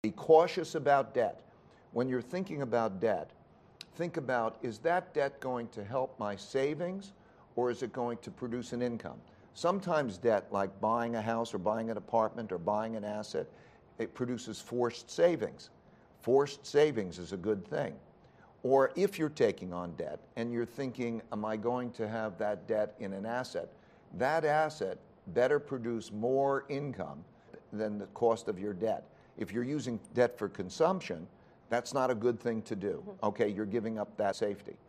Be cautious about debt. When you're thinking about debt, think about, is that debt going to help my savings or is it going to produce an income? Sometimes debt, like buying a house or buying an apartment or buying an asset, it produces forced savings. Forced savings is a good thing. Or if you're taking on debt and you're thinking, am I going to have that debt in an asset? That asset better produce more income than the cost of your debt. If you're using debt for consumption, that's not a good thing to do. Okay, you're giving up that safety.